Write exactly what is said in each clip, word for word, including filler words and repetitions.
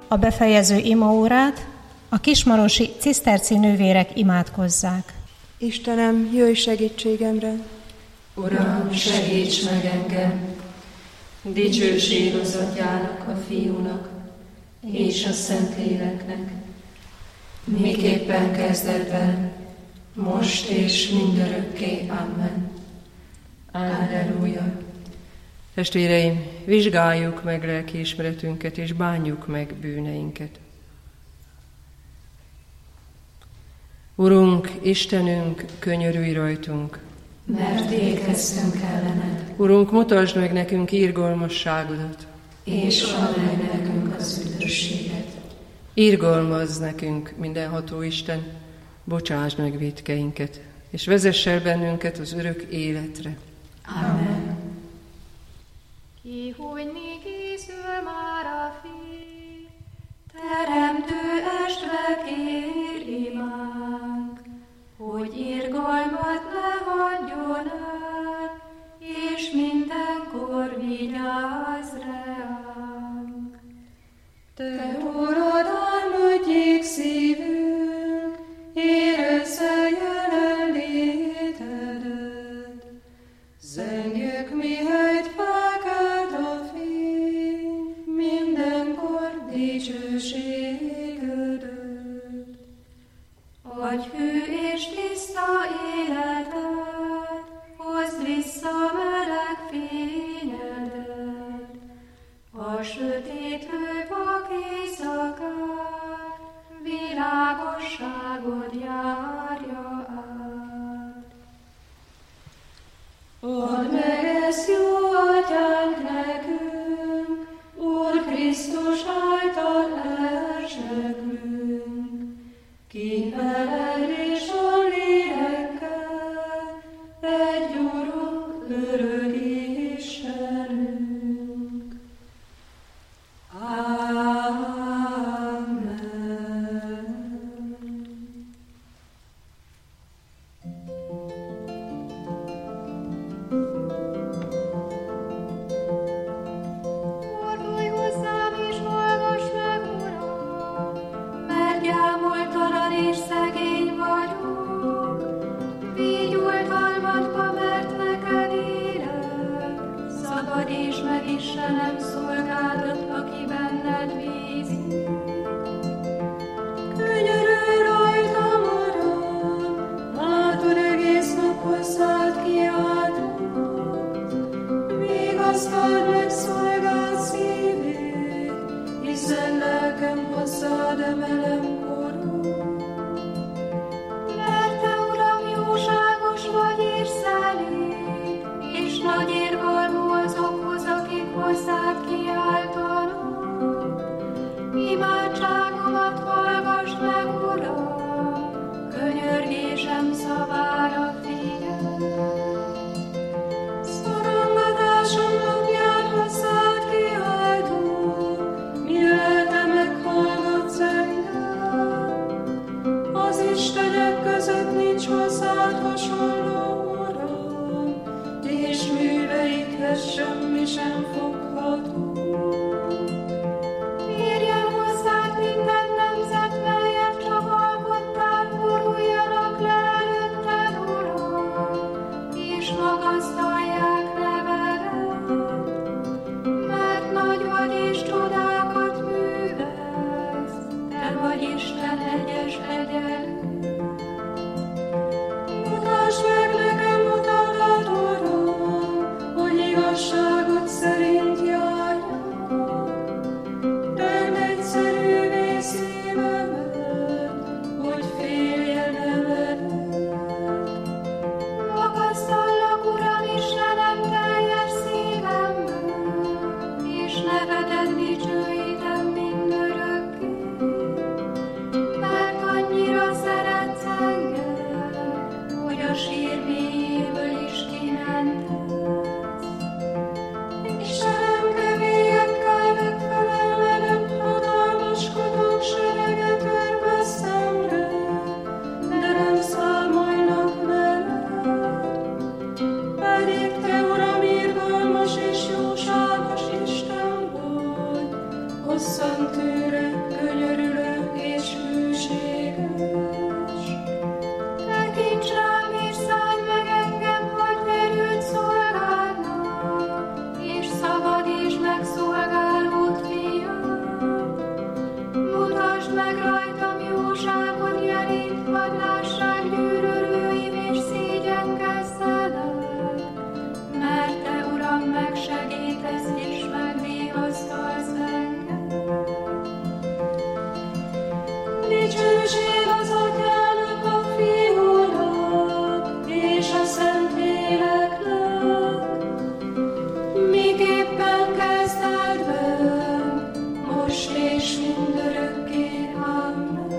a befejező imaórát a kismarosi ciszterci nővérek imádkozzák. Istenem, jöjj segítségemre! Uram, segíts meg engem! Dicsőség az Atyának, a Fiúnak és a Szentléleknek, miképpen kezdetben, most és mindörökké. Amen. Alleluja. Testvéreim, vizsgáljuk meg lelkiismeretünket, és bánjuk meg bűneinket. Urunk, Istenünk, könyörülj rajtunk! Mert ékeztünk ellened. Urunk, mutasd meg nekünk irgalmasságodat, és add meg nekünk az üdvösséget. Irgalmazz nekünk, mindenható Isten, bocsásd meg vétkeinket, és vezess el bennünket az örök életre. Amen. Ki hunyni készül már a fény, Teremtő estre kér imánk, hogy irgalmat ne hagyjon el, és mindenkor vigyázz ránk. Te urad álmodjék szívünk, érezze jelenlétedet. Zengjük, mihelyt felkelt a fény, mindenkor dicsőségödet. Adj hű és tiszta életet, hozd vissza meleg fényedet. A sötétlő vak éjszakát, világosságod járja át. Add meg ezt, jó Atyánk, nekünk, Úr Krisztus által elseglünk, ki veled és a lélekkel, egy Urunk, örök Istenünk. Amen. fordulj hozzám és hallgass meg, Uram, Mert gyámoltalan és szegény vagyok, végy oltalmadba, mert neked élek. Szabadíts meg, Istenem, szolgádat, aki benned bízik. Könyörülj rajtam, Uram, látod, egész nap hozzád kiáltott. Vigasztald meg szolgád szívét, hiszen lelkem hozzád emelem korod. Mert te, Uram, jóságos vagy és szelíd, és nagy irgalmú azokhoz, akik hozzád kiáltanak. Imádságomat hallgass meg, Uram, könyörgésem szavára figyelj. Szorongatásom napján hozzád kiáltok, mi lelke meghallgatsz engem. bosszantőre, könyörülő és hűséges. Tekints rám és szállj meg engem, hogy erőt szolgálnak, és szabadítsd meg szolgálód fiam. Mutasd meg rajtam jóságot jelét, hadd lássák gyűlölőim és szégyenkezzenek, mert te, Uram, megsegítesz és megvigasztalsz engem. Dicsőség az Atyának, a Fiúnak és a Szentléleknek, miképpen kezdetben, most és mindörökké. Amen.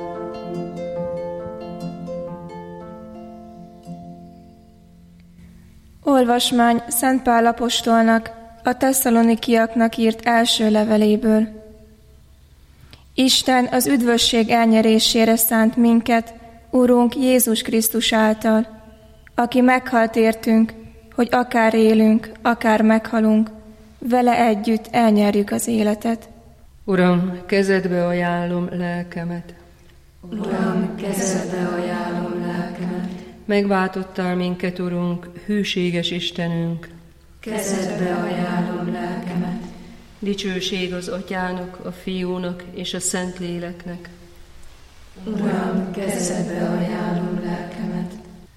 Olvasmány Szent Pál apostolnak, a tesszalonikiaknak írt első leveléből. Isten az üdvösség elnyerésére szánt minket, Urunk Jézus Krisztus által, aki meghalt értünk, hogy akár élünk, akár meghalunk, vele együtt elnyerjük az életet. Uram, kezedbe ajánlom lelkemet. Uram, kezedbe ajánlom lelkemet. Megváltottál minket, Urunk, hűséges Istenünk. Kezedbe ajánlom lelkemet. Dicsőség az Atyának, a Fiúnak és a Szentléleknek. Uram, kezedbe ajánlom lelkemet.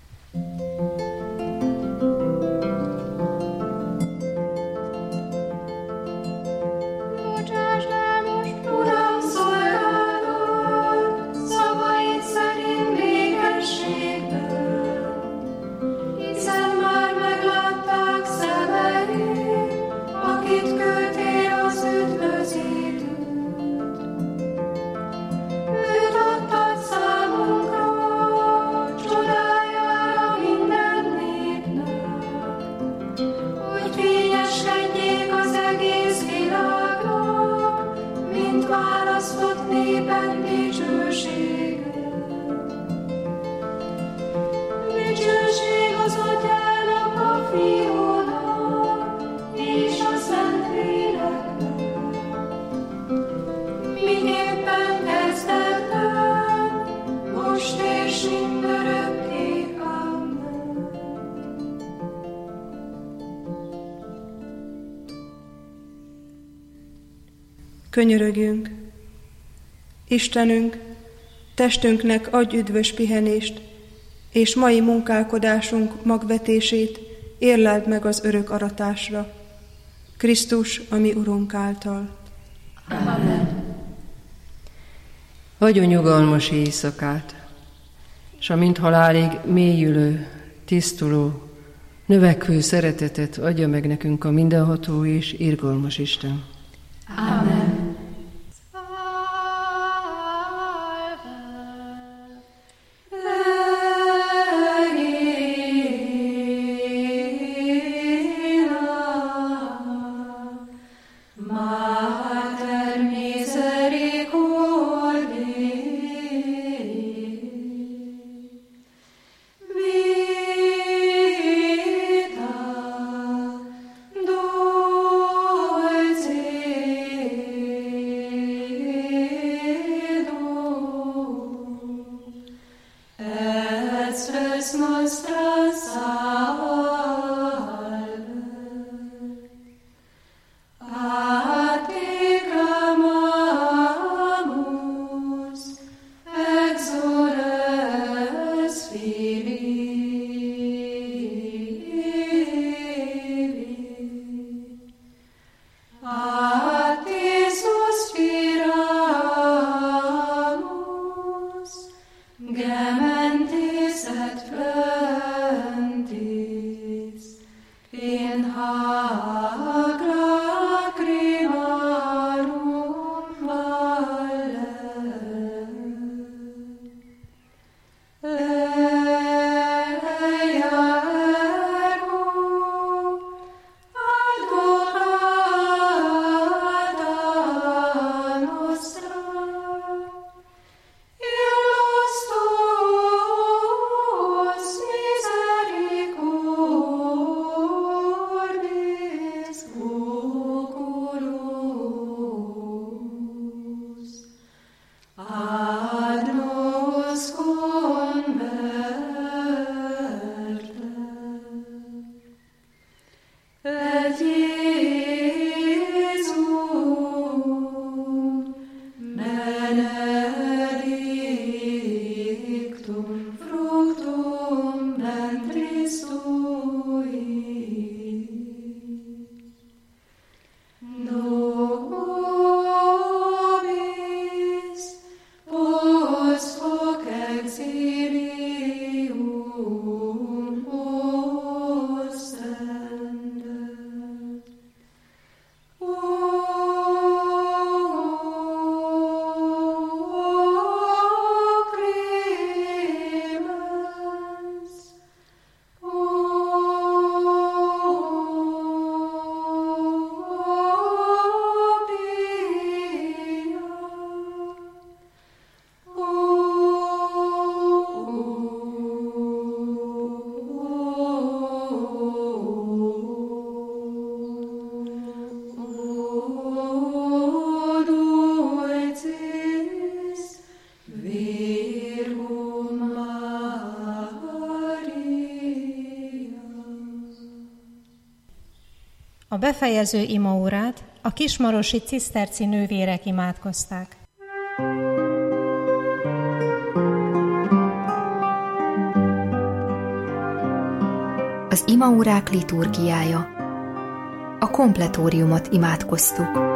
Bocsásd el most, Uram, szolgálod, szavaid szerint békességben, hiszen már meglátták szemeid, akit küldtél az üdvözítőt. Őt adtad számunkra, csodájára minden népnek, hogy fényeskedjék az egész világnak, mint választott népen dicsősége. Dicsőség az Atyának, a Fiúnak és a Szentléleknek, miképpen kezdetben, most és mindörökké. Amen. Könyörögjünk. Istenünk, testünknek adj üdvös pihenést, és mai munkálkodásunk magvetését érleld meg az örök aratásra. Krisztus, a mi Urunk által. Amen. Adjon nyugalmas éjszakát, s amint halálig mélyülő, tisztuló, növekvő szeretetet adja meg nekünk a mindenható és irgalmas Isten. Amen. Vita, dulce A befejező imaórát a kismarosi ciszterci nővérek imádkozták. Az imaórák liturgiája. A kompletóriumot imádkoztuk.